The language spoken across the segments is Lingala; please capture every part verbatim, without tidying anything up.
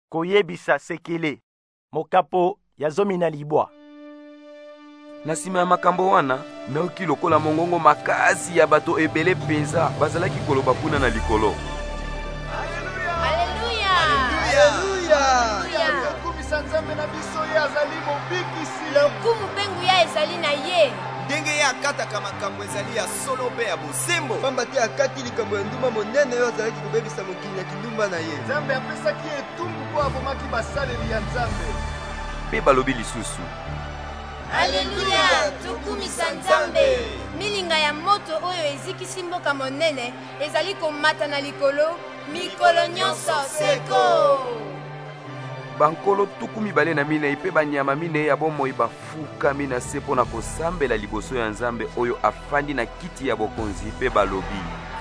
koyebisa sekele mokapo ya zomi na libwa. Na sima ya makambo wana, naoki lokola mongongo makasi ya bato ebele penza bazalaki koloba kuna na likolo. Haleluya! Haleluya! Lokumisa Nzambe na biso ye azali mobikisi. Lokumu mpengu ya ezali na ye. Ndenge ye akataka makambo ezali ya solo mpe ya bosembo. Pamba te akati likambo ya ndumba monene oyo azalaki kobebisa mokili ya kindumba na ye. Nzambe apesaki etumbu mpo abomaki basaleli ya Nzambe. Mpe balobi lisusu. Haleluya! Tokumisa Nzambe. Milinga ya moto oyo ezikisi mboka monene ezali komata na likolo mikolo nyonso seko. Bankolo tuku mibale na minei mpe banyama minei ya bomoi bafukami na se mpo na kosambela liboso ya Nzambe oyo afandi na kiti ya bokonzi mpe balobi.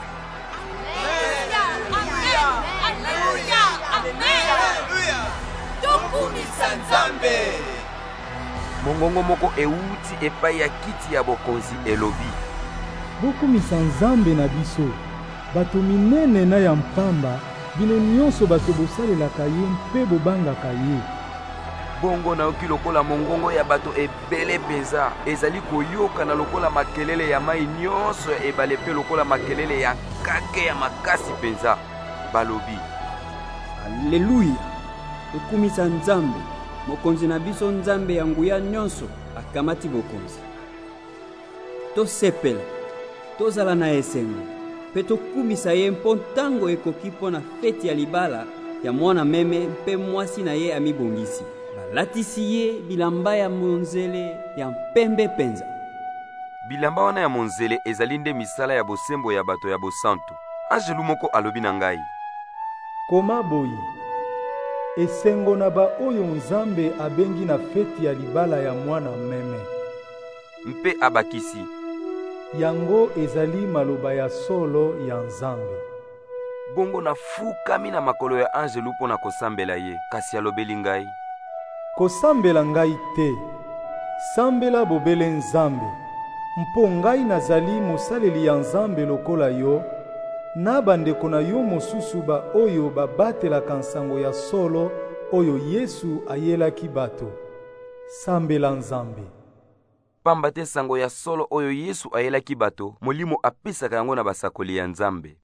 Tokumisa Nzambe. Mongongo moko euti epai ya kiti ya bokonzi elobi. Bokumisa Nzambe na biso, bato minene na ya mpamba, bino nyonso bato bosalelaka ye mpe bobangaka ye. Bongo naoki lokola mongongo ya bato ebele penza ezali koyoka na lokola makelele ya mai nyonso ya ebale mpe lokola makelele ya kake ya makasi penza. Balobi. Haleluya! Tokumisa Nzambe, mokonzi na biso Nzambe ya nguya nyonso akamati bokonzi. Tosepela, tozala na esengo, mpe tokumisa ye mpo ntango ekoki mpo na feti ya libala ya mwana meme mpe mwasi na ye amibongisi. Balatisi ye bilamba ya monzele ya mpembe penza. Bilamba wana ya monzele ezali nde misala ya bosembo ya bato ya bosantu. Angelu moko alobi na ngai. Koma boyi, esengo na ba oyo Nzambe abengi na feti ya libala ya mwana meme. Mpe abakisi. Yango ezali maloba ya solo ya Nzambe. Bongo na fukami na makolo ya Angelu mpo na kosambela ye, kasi alobeli ngai. Kosambela ngai te, sambela bobele Nzambe, mpo ngai nazali mosaleli ya Nzambe lokola yo, na bandeko na yo mosusu ba oyo babatelaka nsango ya solo oyo Yesu ayelaki bato. Sambela Nzambe. Pamba te sango ya solo oyo Yesu ayelaki bato, molimo apesaka yango na basakoli ya Nzambe.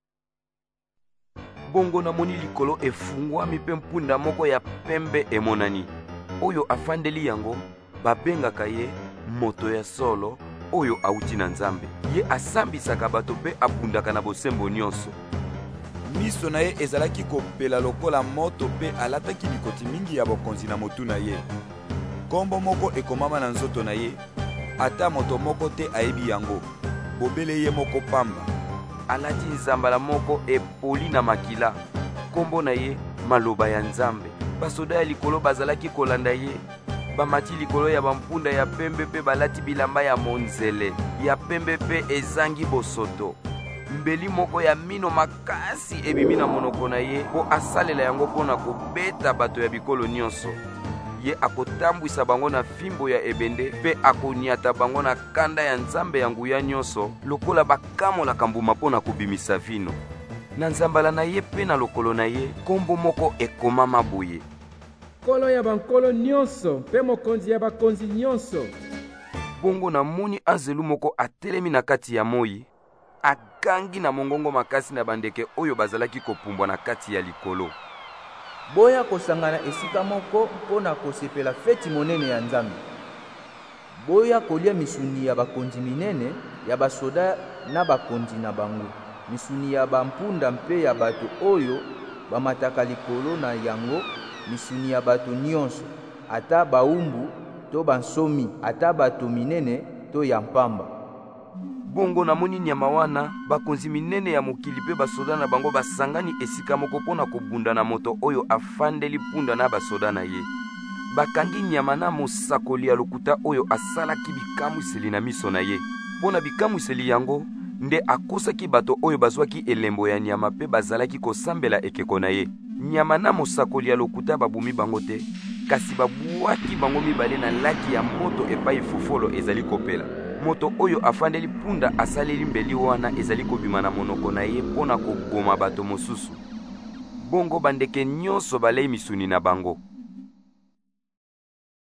Bongo na moni likolo efungwami mpe mpunda moko ya pembe emonani. Oyo afandeli yango, babengaka ye moto ya solo, oyo auti na Nzambe. Ye asambisaka bato mpe abundaka na bosembo nyonso. Miso na ye ezalaki kopela lokola moto mpe alataki bikoti mingi ya bokonzi na motu na ye. Kombo moko ekomama na nzoto na ye, ata moto moko te ayebi yango. Bobele ye moko pamba. Alati nzambala moko epoli na makila. Kombo na ye maloba ya Nzambe. Basoda ya likolo bazalaki kolanda ye. Bamati likolo ya bampunda ya pembe pe balati bilamba ya monzele. Ya pembe pe ezangi bosoto. Mbeli moko ya mino makasi ebimi na monoko na ye po asalela yango pona kobeta bato ya bikolo nyonso. Ye akotambwisa bango na fimbo ya ebende pe akoniata bango na kanda ya Nzambe ya nguya nyonso lokola bakamolaka mbuma pona kobimisa vino. Na nzambala na ye pe na lokolo na ye kombo moko ekomama boye. Kolo ya bankolo nyonso pe mokonzi ya bakonzi nyonso. Bongo na moni Angelu moko atelemi na kati ya moi, agangi na mongongo makasi na bandeke oyo bazalaki kopumbwa na kati ya likolo. Boya kosangana esika moko mpona kosepela feti monene ya Nzambe. Boya kolia misuni ya bakonzi minene ya basoda na bakonzi na bango. Misuni ya bampunda mpe ya bato oyo bamataka likolo na yango, misuni ya bato nyonso, ata baumbu to bansomi, ata bato minene to ya mpamba. Bongo na moni nyama wana, bakonzi minene ya mokili pe basoda na bango basangani esika moko pona kobunda na moto oyo afandeli punda na basoda na ye. Bakangi nyama na mosakoli ya lokuta oyo asalaki bikamwiseli na miso na ye. Pona bikamwiseli yango, nde akosaki bato oyo bazwaki elembo ya nyama pe bazalaki kosambela ekeko na ye. Nyama na mosakoli ya lokuta babumi bango te, kasi babuaki bango mibale na laki ya moto epai fufolo ezali kopela. Moto oyo afandeli punda asaleli mbeli wana ezali kobima na monoko na ye pona koboma bato mosusu. bongo bandeke nyonso balei misuni na bango.